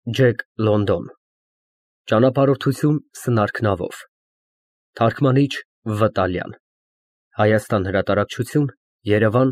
Ջեք Լոնդոն Ճանապարհորդություն սնարքնավով Թարգմանիչ Վտալյան Հայաստան հրատարակչություն Երևան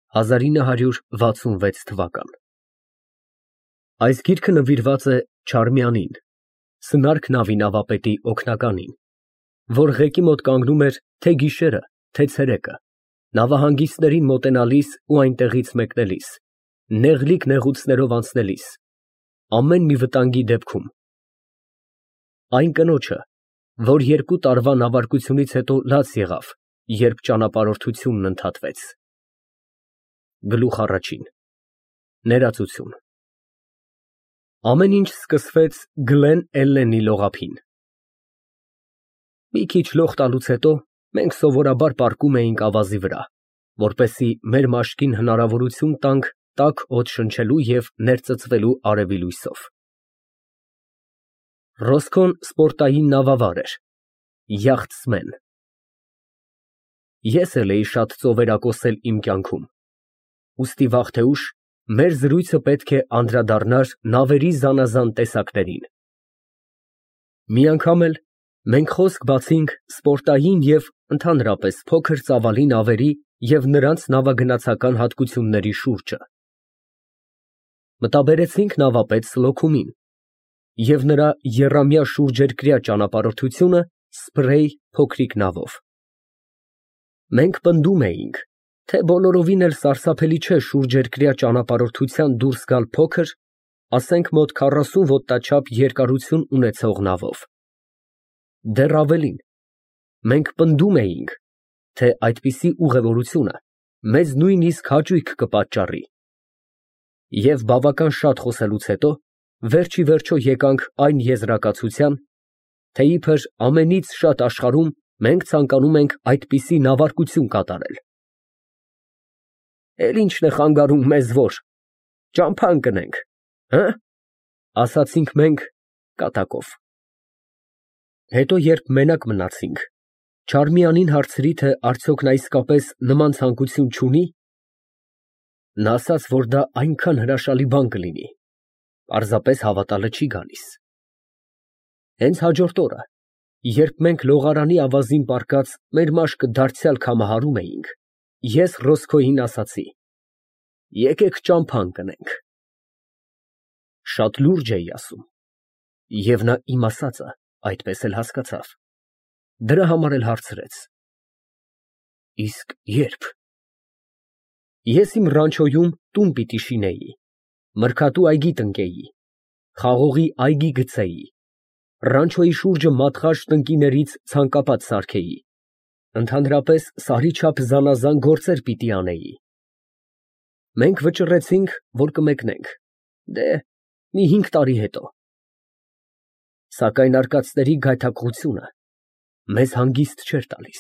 1966 թվական Այս գիրքը նվիրված է Չարմյանին, սնարք նավի նավապետի օգնականին, որ ղեկի մոտ կանգնում էր թե գիշերը, թե ցերեկը, նավահանգիստներին մոտենալիս ու այնտեղից մեկնելիս, նեղլիկ նեղուցներով անցնելիս, ամեն մի վտանգի դեպքում, այն կնոջը, որ 2 տարվա նավարկությունից հետո լաց եղավ, երբ ճանապարհորդությունն ընդհատվեց։ Գլուխ առաջին ներածություն Ամեն ինչ սկսվեց Գլեն Էլլենի լողափին։ Մի քիչ լող տալուց հետո մենք սովորաբար պառկում էինք ավազի վրա, որպեսզի մեր մաշկին հնարավորություն տանք տաք օդ շնչելու և ներծծվելու արևի լույսով։ Ռոսկոն սպորտային նավավար էր, յախտսմեն։ Ես էլ էի շատ ծովերակոսել իմ կյանքում, ուստի վաղ թե ուշ մեր զրույցը պետք է անդրադառնար նավերի զանազան տեսակներին։ Մի անգամ էլ մենք խոսք բացինք սպորտային և ընդհանրապես փոքր ծավալի նավերի և նրանց նավագնացական հատկությունների շուրջը։ Մտաբերեցինք նավապետ Սլոքումին և նրա եռամյա շուրջերկրյա ճանապարհորդությունը սփրեյ փոքրիկ նավով։ Մենք պնդում էինք, թե բոլորովին էլ սարսափելի չէ շուրջերկրյա ճանապարհորդության դուրս գալ փոքր, ասենք մոտ 40 ոտնաչափ երկարություն ունեցող նավով։ Դեռ ավելին, մենք պնդում էինք, թե այդպիսի ուղևորությունը մեզ նույնիսկ հաճույք կպատճառի։ Եվ բավական շատ խոսելուց հետո վերջ ի վերջո եկանք այն եզրակացության, թե իբր ամենից շատ աշխարհում մենք ցանկանում ենք այդպիսի նավարկություն կատարել։ Էլ ի՞նչն է խանգարում մեզ, որ ճամփա ընկնենք, հը՞, ասացինք մենք կատակով։ Հետո երբ մենակ մնացինք, Չարմյանին հարցրի, թե արդյոք նա իսկապես նման ցանկություն չունի։ Նա ասաց, որ դա այնքան հրաշալի բան կլինի, պարզապես հավատալը չի գալիս։ Հենց հաջորդ օրը, երբ մենք լողարանի ավազին պառկած մեր մաշկը դարձյալ քամահարում էինք, ես Ռոսկոյին ասացի. «Եկեք ճամփա ընկնենք»։ Շատ լուրջ էի ասում, և նա իմ ասածը այդպես էլ հասկացավ։ Դրա համար էլ հարցրեց. «Իսկ ե՞րբ»։ Ես իմ ռանչոյում տուն պիտի շինեի, մրգատու այգի տնկեի, խաղողի այգի գցեի, ռանչոյի շուրջը մատղաշ տնկիներից ցանկապատ սարքեի, ընդհանրապես սարի չափ զանազան գործեր պիտի անեի։ Մենք վճռեցինք, որ կմեկնենք, դե, մի 5 տարի հետո։ Սակայն արկածների գայթակղությունը մեզ հանգիստ չէր տալիս։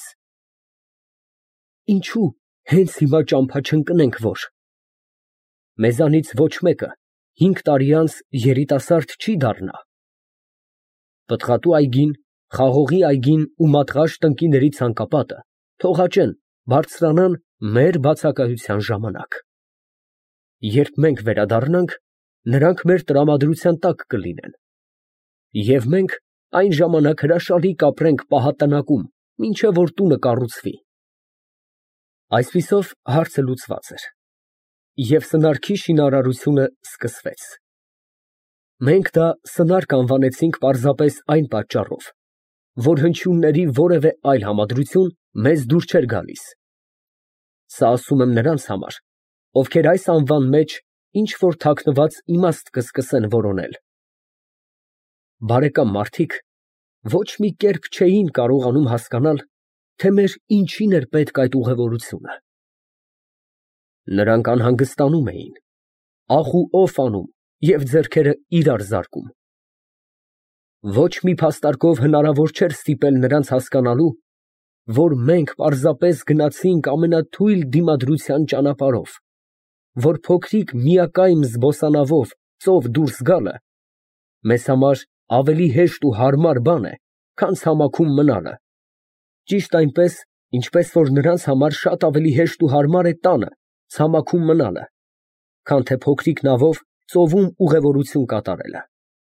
Ինչո՞ւ հենց հիմա ճամփա չընկնենք, որ։ Մեզանից ոչ մեկը 5 տարի անց երիտասարդ չի դառնա։ Պտղատու այգին, խաղողի այգին ու մատղաշ տնկիների ցանկապատը թող աճեն, բարձրանան մեր բացակայության ժամանակ։ Երբ մենք վերադառնանք, նրանք մեր տրամադրության տակ կլինեն։ Եվ մենք այն ժամանակ հրաշալի կապրենք պահատանակում, մինչև որ տունը կառուցվի։ Այսպիսով հարցը լուծված էր, և սնարքի շինարարությունը սկսվեց։ Մենք դա սնարք անվանեցինք պարզապես այն պատճառով, որ հնչյունների որևէ այլ համադրություն մեզ դուր չէր գալիս։ Սա ասում եմ նրանց համար, ովքեր այս անվան մեջ ինչ֊որ թաքնված իմաստ կսկսեն որոնել։ Բարեկամ մարդիկ ոչ մի կերպ չէին կարողանում հասկանալ, թե մեր ինչին էր պետք այդ ուղևորությունը։ Նրանք անհանգստանում էին, ախ ու օֆ անում և ձեռքերը իրար զարկում։ Ոչ մի փաստարկով հնարավոր չէր ստիպել նրանց հասկանալու, որ մենք պարզապես գնացինք ամենաթույլ դիմադրության ճանապարհով, որ փոքրիկ միակայմ զբոսանավով ծով դուրս գալը մեզ համար ավելի հեշտ ու հարմար բան է, քան ցամաքում մնալը, ճիշտ այնպես, ինչպես որ նրանց համար շատ ավելի հեշտ ու հարմար է տանը ցամաքում մնալը, քան թե փոքրիկ նավով ծովում ուղևորություն կատարելը։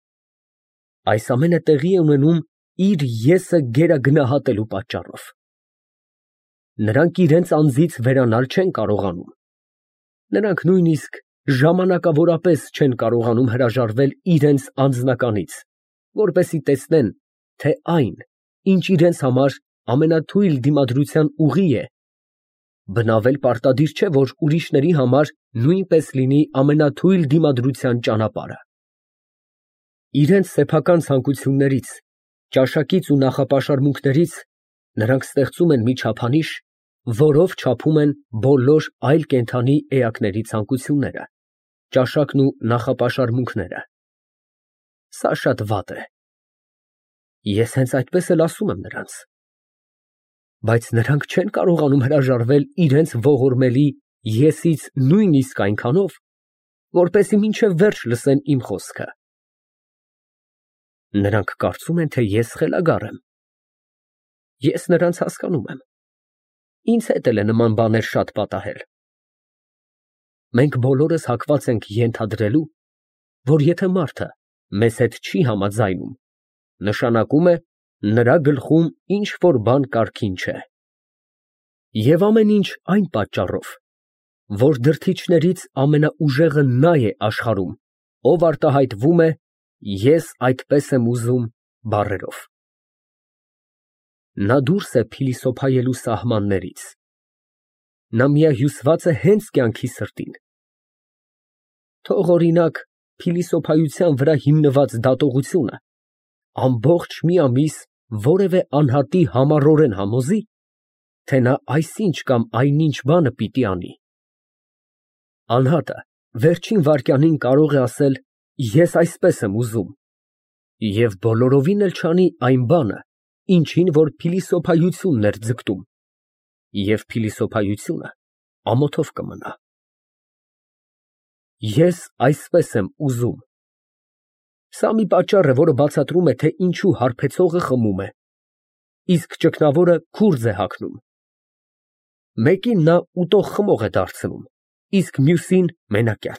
Այս ամենը տեղի է ունենում իր եսը գերագնահատելու պատճառով։ Նրանք իրենց անձից վերանալ չեն կարողանում։ Նրանք նույնիսկ ժամանակավորապես չեն կարողանում հրաժարվել իրենց անձնականից, որպեսզի տեսնեն, թե այն, ինչ իրենց համար ամենաթույլ դիմադրության ուղի է, բնավել պարտադիր չէ, որ ուրիշների համար նույնպես լինի ամենաթույլ դիմադրության ճանապարհը։ Իրենց սեփական ցանկություններից, ճաշակից ու նախապաշարմունքներից նրանք ստեղծում են մի չափանիշ, որով չափում են բոլոր այլ կենդանի էակների ցանկությունները, ճաշակն ու նախապաշարմունքները։ Սա շատ վատ է։ Ես հենց այդպես էլ ասում եմ նրանց։ Բայց նրանք չեն կարողանում հրաժարվել իրենց ողորմելի եսից նույնիսկ այնքանով, որպեսզի մինչև վերջ լսեն իմ խոսքը։ Նրանք կարծում են, թե ես խելագար եմ։ Ես նրանց հասկանում եմ։ Ինձ հետ էլ է նման բաներ շատ պատահել։ Մենք բոլորս հակված ենք ենթադրելու, որ եթե մարդը մեզ հետ չի համաձայնում, նշանակում է նրա գլխում ինչ որ բան կարգին չէ։ Եվ ամեն ինչ այն պատճառով, որ դրդիչներից ամենաուժեղը նա է աշխարհում, ով արտահայտվում է «ես այդպես եմ ուզում» բառերով։ Նա դուրս է փիլիսոփայելու սահմաններից։ Նա միահյուսված է հենց կյանքի սրտին։ Թող, օրինակ, փիլիսոփայության վրա հիմնված դատողությունը ամբողջ մի ամիս որևէ անհատի համառորեն համոզի, թե նա այսինչ կամ այնինչ բանը պիտի անի։ Անհատը վերջին վայրկյանին կարող է ասել «ես այսպես եմ ուզում» և բոլորովին էլ չանի այն բանը, ինչին որ փիլիսոփայությունն էր ձգտում, և փիլիսոփայությունը ամոթով կմնա։ Ես այսպես եմ ուզում։ Սա մի պատճառ է, որը բացատրում է, թե ինչու հարբեցողը խմում է, իսկ ճգնավորը քուրձ է հագնում։ Մեկին նա ուտող խմող է դարձնում, իսկ մյուսին մենակյաց։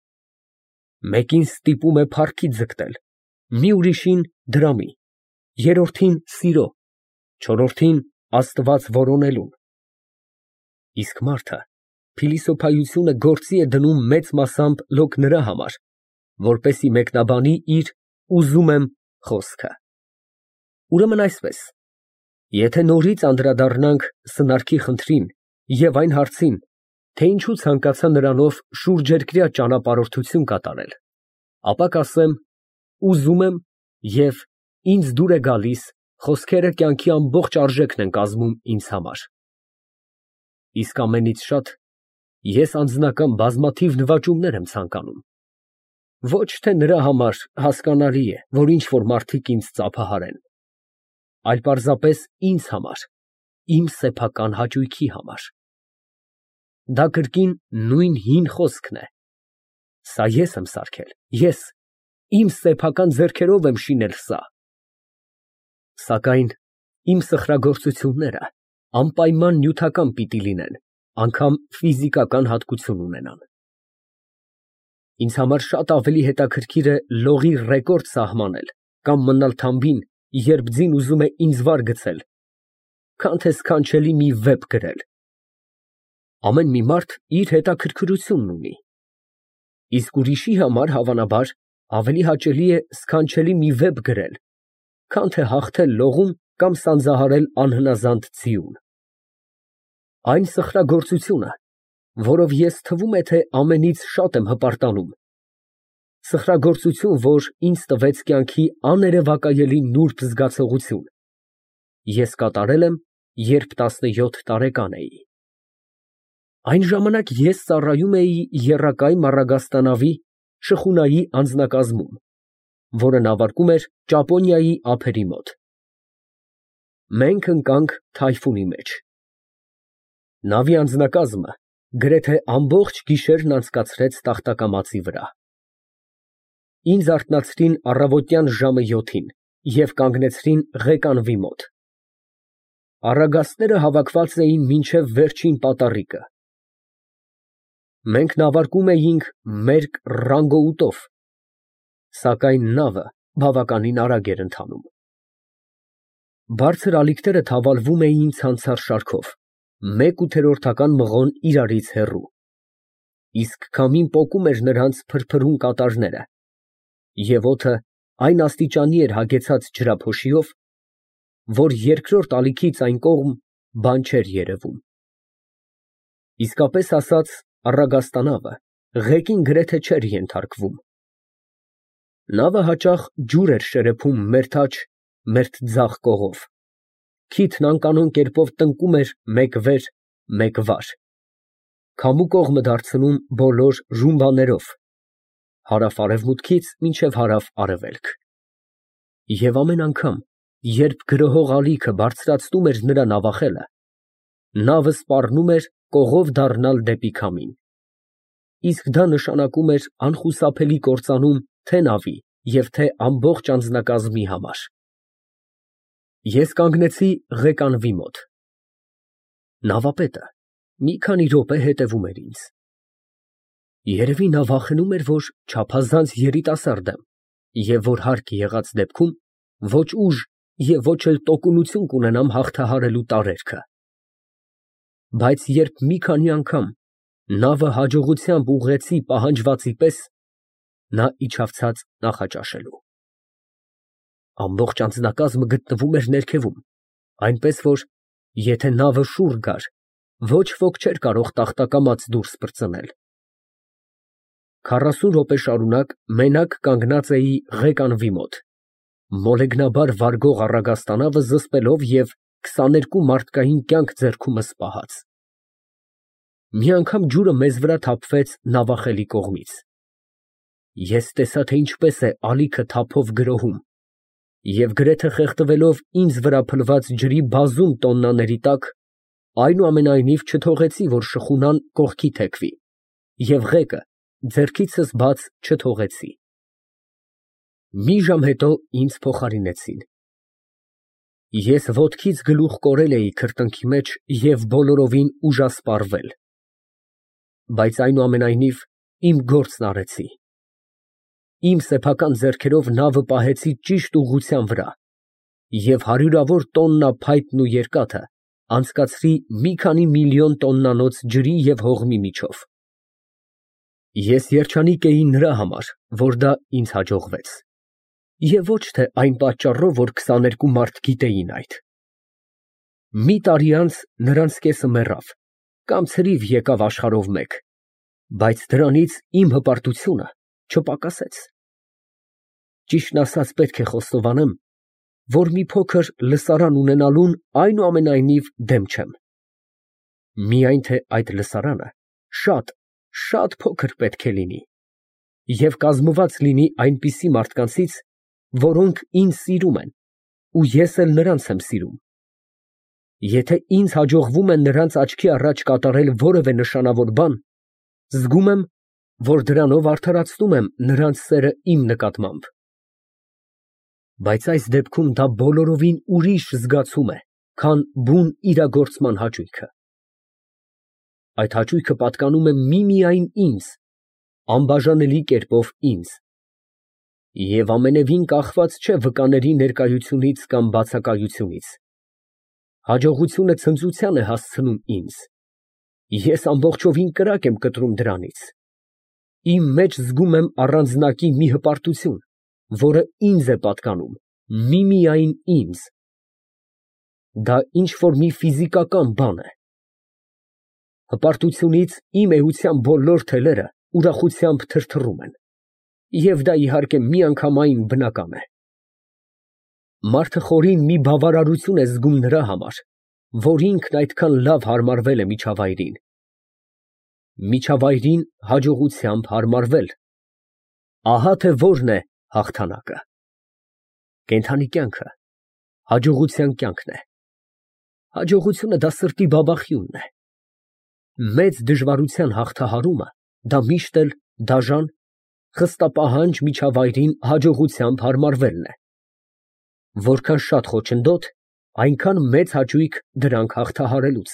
Մեկին ստիպում է փառքի ձգտել, մի ուրիշին դրամի, երրորդին սիրո, չորրորդին Աստված որոնելուն։ Իսկ մարդը փիլիսոփայությունը գործի է դնում մեծ մասամբ լոկ նրա համար, որպեսզի մեկնաբանի իր «ուզում եմ» խոսքը։ Ուրեմն այսպես, եթե նորից անդրադառնանք սնարքի խնդրին և այն հարցին, թե ինչու ցանկացա նրանով շուրջերկրյա ճանապարհորդություն կատարել, ապա կասեմ. ուզում եմ և ինձ դուր է գալիս խոսքերը կյանքի ամբողջ արժեքն են կազմում ինձ համար։ Իսկ ամենից շատ ես անձնական բազմաթիվ նվաճումներ եմ ցանկանում։ Ոչ թե նրա համար հասկանալի է, որ ինչ֊որ մարդիկ ինձ ծափահարեն, այլ պարզապես ինձ համար, իմ սեփական հաճույքի համար։ Դա կրկին նույն հին խոսքն է. սա ես եմ սարքել, ես, իմ սեփական ձեռքերով եմ շինել սա։ Սակայն իմ սխրագործությունները անպայման նյութական պիտի լինեն, անգամ ֆիզիկական հատկություն ունենան։ Ինձ համար շատ ավելի հետաքրքիր է լողի ռեկորդ սահմանել կամ մնալ թամբին, երբ ձին ուզում է ինձ վար գցել, քան թե սքանչելի մի վեպ գրել։ Ամեն մի մարդ իր հետաքրքրությունն ունի, իսկ ուրիշի համար, հավանաբար, ավելի հաճելի է սքանչելի մի վեպ գրել, քան թե հաղթել լողում կամ սանձահարել անհնազանդ ձիուն։ Այն սխրագործությունը, որով ես թվում է, թե ամենից շատ եմ հպարտանում, սխրագործություն, որ ինձ տվեց կյանքի աներևակայելի նուրբ զգացողություն, ես կատարել եմ, երբ 17 տարեկան էի։ Այն ժամանակ ես ծառայում էի եռակայ մառագաստանավի շխունայի անձնակազմում, որը նավարկում էր Ճապոնիայի ափերի մոտ։ Մենք ընկանք թայֆունի մեջ։ Նավի անձնակազմը գրեթե ամբողջ գիշերն անցկացրեց տախտակամածի վրա։ Ինձ արթնացրին առավոտյան ժամը 7-ին և կանգնեցրին ղեկանվի մոտ։ Առագաստները հավաքված էին մինչև վերջին պատառիկը։ Մենք նավարկում էինք մերկ ռանգոուտով, սակայն նավը բավականին արագ էր ընթանում։ Բարձր ալիքները թավալվում էին ցանցառ շարքով, 1/8 մղոն իրարից հեռու, իսկ քամին պոկում էր նրանց փրփրուն կատարները, և օդը այն աստիճանի էր հագեցած ջրափոշիով, որ երկրորդ ալիքից այն կողմ բան չէր երևում։ Իսկապես ասած, առագաստանավը ղեկին գրեթե չէր ենթարկվում։ Նավը հաճախ ջուր էր շերեփում մերթ աջ, մերթ ձախ կողով, քիթն անկանոն կերպով տնկում էր մեկ վեր, մեկ վար, քամու կողմը դարձնում բոլոր ռումբաներով, հարավ֊արևմուտքից մինչև հարավ֊արևելք։ Եվ ամեն անգամ, երբ գրոհող ալիքը բարձրացնում էր նրա նավախելը, նավը սպառնում էր կողով դառնալ դեպի քամին, իսկ դա նշանակում էր անխուսափելի կործանում թե նավի և թե ամբողջ անձնակազմի համար։ Ես կանգնեցի ղեկանվի մոտ։ Նավապետը մի քանի րոպե հետևում էր ինձ։ Երևի նա վախենում էր, որ չափազանց երիտասարդ եմ և որ հարկ եղած դեպքում ոչ ուժ և ոչ էլ տոկունություն կունենամ հաղթահարելու տարերքը։ Բայց երբ մի քանի անգամ նավը հաջողությամբ ուղղեցի պահանջվածի պես, նա իջավ ցած նախաճաշելու։ Ամբողջ անձնակազմը գտնվում էր ներքևում, այնպես որ, եթե նավը շուռ գար, ոչ ոք չէր կարող տախտակամած դուրս պրծնել։ 40 րոպե շարունակ մենակ կանգնած էի ղեկանվի մոտ, մոլեգնաբար վարգող առագաստանավը զսպելով և 22 մարդկային կյանք ձեռքումս պահած։ Մի անգամ ջուրը մեզ վրա թափվեց նավախելի կողմից։ Ես տեսա, թե ինչպես է ալիքը թափով գրոհում, և գրեթե խեղդվելով ինձ վրա փլված ջրի բազում տոննաների տակ, այնուամենայնիվ չթողեցի, որ շխունան կողքի թեքվի և ղեկը ձեռքիցս բաց չթողեցի։ Մի ժամ հետո ինձ փոխարինեցին։ Ես ոտքից գլուխ կորել էի քրտինքի մեջ և բոլորովին ուժասպառվել, բայց այնուամենայնիվ իմ գործն արեցի։ Իմ սեփական ձեռքերով նավը պահեցի ճիշտ ուղղության վրա և հարյուրավոր տոննա փայտն ու երկաթը անցկացրի մի քանի միլիոն տոննանոց ջրի և հողմի միջով։ Ես երջանիկ էի նրա համար, որ դա ինձ հաջողվեց, և ոչ թե այն պատճառով, որ 22 մարդ գիտեին այդ։ Մի տարի անց նրանց կեսը մեռավ կամ ցրիվ եկավ աշխարհով մեկ, բայց դրանից իմ հպարտությունը չպակասեց։ Ճիշտն ասած, պետք է խոստովանեմ, որ մի փոքր լսարան ունենալուն այնուամենայնիվ դեմ չեմ։ Միայն թե այդ լսարանը շատ, շատ փոքր պետք է լինի և կազմված լինի այնպիսի մարդկանցից, որոնք ինձ սիրում են, ու ես էլ նրանց եմ սիրում։ Եթե ինձ հաջողվում է նրանց աչքի առաջ կատարել որևէ նշանավոր բան, զգում եմ, որ դրանով արդարացնում եմ նրանց սերը իմ նկատմամբ։ Բայց այս դեպքում դա բոլորովին ուրիշ զգացում է, քան բուն իրագործման հաճույքը։ Այդ հաճույքը պատկանում է միմիայն ինձ, անբաժանելի կերպով ինձ, և ամենևին կախված չէ վկաների ներկայությունից կամ բացակայությունից։ Հաջողությունը ցնծության է հասցնում ինձ, ես ամբողջովին կրակ եմ կտրում դրանից։ Իմ մեջ զգում եմ առանձնակի մի հպարտություն, որը ինձ է պատկանում, միմիայն ինձ։ Դա ինչ֊որ մի ֆիզիկական բան է։ Հպարտությունից իմ էության բոլոր թելերը ուրախությամբ թրթռում են, և դա իհարկե միանգամայն բնական է։ Մարդը խորին մի բավարարություն է զգում նրա համար, որ ինքն այդքան լավ հարմարվել է միջավայրին։ Միջավայրին հաջողությամբ հարմարվել, ահա թե որն է հաղթանակը։ Կենդանի կյանքը հաջողության կյանքն է։ Հաջողությունը դա սրտի բաբախյունն է։ Մեծ դժվարության հաղթահարումը դա միշտ էլ դաժան, խստապահանջ միջավայրին հաջողությամբ հարմարվելն է։ Որքան շատ խոչընդոտ, այնքան մեծ հաճույք դրանք հաղթահարելուց։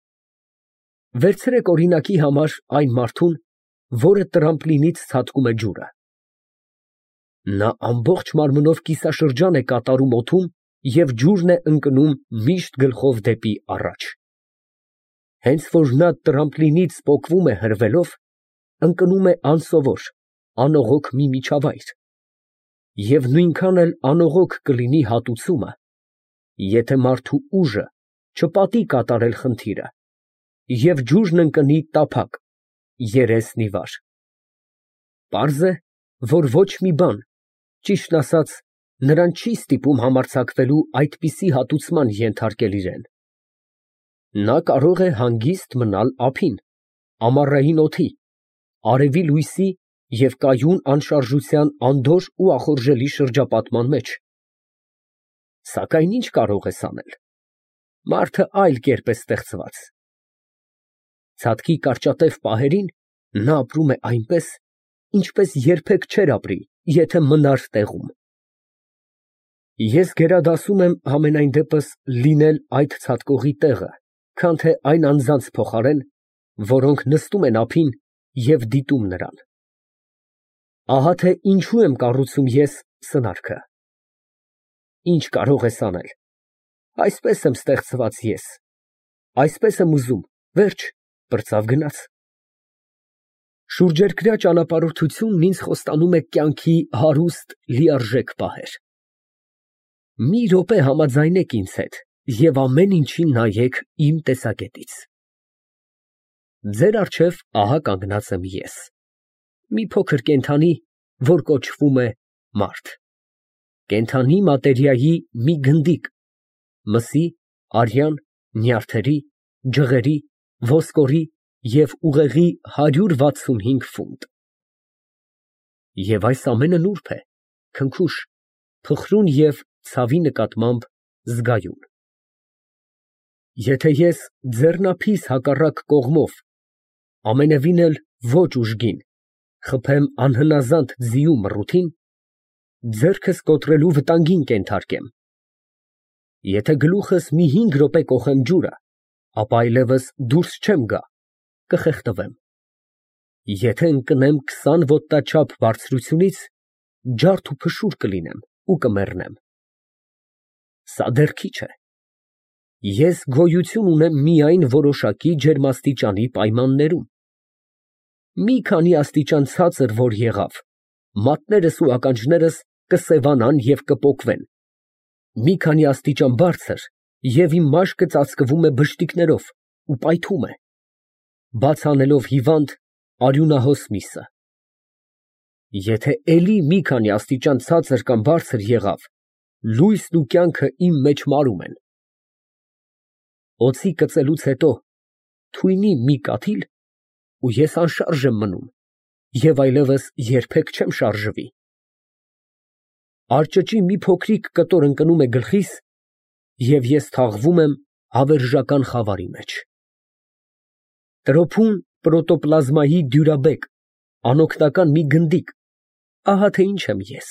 Վերցրեք օրինակի համար այն մարդուն, որը տրամպլինից ցատկում է ջուրը։ Նա ամբողջ մարմնով կիսաշրջան է կատարում օդում և ջուրն է ընկնում միշտ գլխով դեպի առաջ։ Հենց որ նա տրամպլինից պոկվում է հրվելով, ընկնում է անսովոր, անողոք մի միջավայր, և նույնքան էլ անողոք կլինի հատուցումը, եթե մարդու ուժը չպատի կատարել խնդիրը և ջուրն ընկնի տափակ, երեսն ի վար։ Պարզ է, որ ոչ մի բան, ճիշտն ասած, նրան չի ստիպում համարձակվելու այդպիսի հատուցման ենթարկել իրան։ Նա կարող է հանգիստ մնալ ափին, ամառային օդի, արևի լույսի և կայուն անշարժության անդորր ու ախորժելի շրջապատման մեջ։ Սակայն ի՞նչ կարող ես անել։ Մարդը այլ կերպ է ստեղծված։ Ցատկի կարճատև պահերին նա ապրում է այնպես, ինչպես երբեք չէր ապրի, եթե մնար տեղում։ Ես գերադասում եմ համենայն դեպս լինել այդ ցատկողի տեղը, քան թե այն անձանց փոխարեն, որոնք նստում են ափին և դիտում նրան։ Ահա թե ինչու եմ կառուցում ես սնարքը։ Ինչ կարող ես անել։ Այսպես եմ ստեղծված ես, այսպես եմ ուզում, վերջ, պրծավ գնաց։ Շուրջերկրյա ճանապարհորդությունն ինձ խոստանում է կյանքի հարուստ, լիարժեք պահեր։ Մի րոպե համաձայնեք ինձ հետ և ամեն ինչին նայեք իմ տեսակետից։ Ձեր առջև ահա կանգնած եմ ես, մի փոքր կենդանի, որ կոչվում է մարդ, կենդանի մատերիայի մի գնդիկ, մսի, արյան, նյարդերի, ջղերի, ոսկորի և ուղեղի 165 ֆունտ։ Եվ այս ամենը նուրբ է, քնքուշ, փխրուն և ցավի նկատմամբ զգայուն։ Եթե ես ձեռնափիս հակառակ կողմով, ամենևին էլ ոչ ուժգին, խփեմ անհնազանդ ձիու մռութին, ձեռքս կոտրելու վտանգին կենթարկեմ։ Եթե գլուխս մի 5 րոպե կոխեմ ջուրը, ապա այլևս դուրս չեմ գա, կխեղդվեմ։ Եթե ընկնեմ 20 ոտնաչափ բարձրությունից, ջարդ ու փշուր կլինեմ ու կմեռնեմ։ Սա դեռ քիչ է։ Ես գոյություն ունեմ միայն որոշակի ջերմաստիճանի պայմաններում։ Մի քանի աստիճան ցածր որ եղավ, մատներս ու ականջներս կսևանան և կպոկվեն, մի քանի աստիճան բարձր, և իմ մաշկը ծածկվում է բշտիկներով ու պայթում է, բաց անելով հիվանդ, արյունահոս միսը։ Եթե էլի մի քանի աստիճան ցածր կամ բարձր եղավ, լույսն ու կյանքը իմ մեջ մարում են։ Օձի կծելուց հետո թույնի մի կաթիլ, ու ես անշարժ եմ մնում և այլևս երբեք չեմ շարժվի։ Արճճի մի փոքրիկ կտոր ընկնում է գլխիս, և ես թաղվում եմ հավերժական խավարի մեջ։ Տրոփուն պրոտոպլազմայի դյուրաբեկ, անօգնական մի գնդիկ, ահա թե ինչ եմ ես։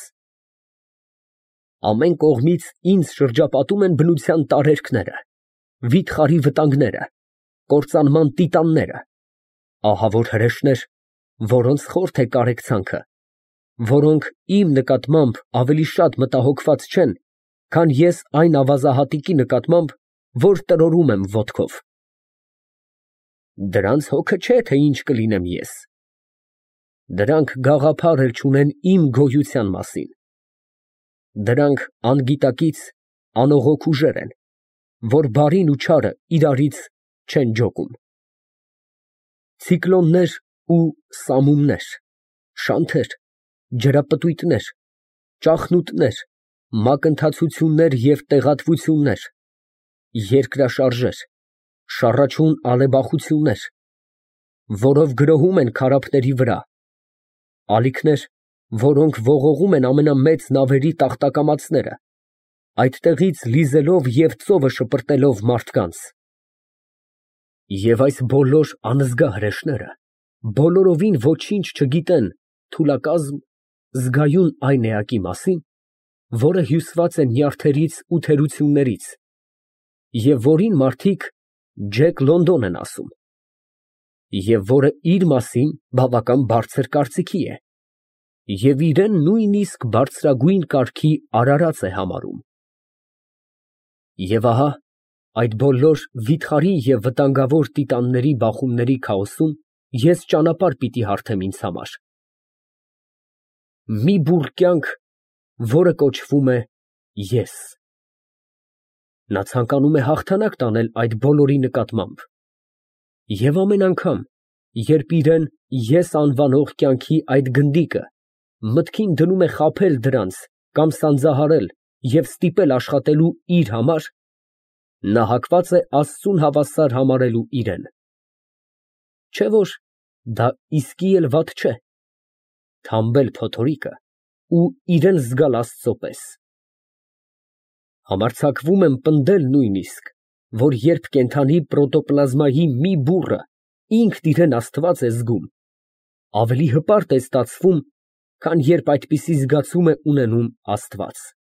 Ամեն կողմից ինձ շրջապատում են բնության տարերքները, վիթխարի վտանգները, կործանման տիտանները, ահավոր հրեշներ, որոնց խորթ է կարեկցանքը, որոնք իմ նկատմամբ ավելի շատ մտահոգված չեն, քան ես այն ավազահատիկի նկատմամբ, որ տրորում եմ ոտքով։ Դրանց հոգը չէ, թե ինչ կլինեմ ես։ Դրանք գաղափար էլ չունեն իմ գոյության մասին։ Դրանք անգիտակից, անողոք ուժեր են, որ բարին ու չարը իրարից չեն ջոկում։ Ցիկլոններ ու սամումներ, շանթեր, ջրապտույտներ, ճախնուտներ, մակընթացություններ և տեղատվություններ, երկրաշարժեր, շառաչուն ալեբախություններ, որով գրոհում են քարափների վրա, ալիքներ, որոնք ողողում են ամենամեծ նավերի տախտակամածները, այդտեղից լիզելով և ծովը շպրտելով մարդկանց։ Եվ այս բոլոր անզգա հրեշները բոլորովին ոչինչ չգիտեն թուլակազմ, զգայուն այն էակի մասին, որը հյուսված է նյարդերից ու թերություններից, և որին մարդիկ Ջեք Լոնդոն են ասում, և որը իր մասին բավական բարձր կարծիքի է, Եվ իրեն նույնիսկ բարձրագույն կարգի արարած է համարում։ Եվ ահա այդ բոլոր վիթխարի և վտանգավոր տիտանների բախումների քաոսում ես ճանապարհ պիտի հարթեմ ինձ համար, մի բուռ կյանք, որը կոչվում է ես։ Նա ցանկանում է հաղթանակ տանել այդ բոլորի նկատմամբ, և ամեն անգամ, երբ իրեն ես անվանող կյանքի այդ գնդիկը մտքին դնում է խաբել դրանց կամ սանձահարել և ստիպել աշխատելու իր համար, նա հակված է Աստծուն հավասար համարելու իրեն։ Չէ՞ որ դա իսկի էլ վատ չէ, թամբել փոթորիկը ու իրեն զգալ Աստծո պես։ Համարձակվում եմ պնդել նույնիսկ, որ երբ կենդանի պրոտոպլազմայի մի բուռը ինքն իրեն Աստված է զգում, ավելի հպարտ է ստացվում, քան երբ այդպիսի զգացում է ունենում Աստված։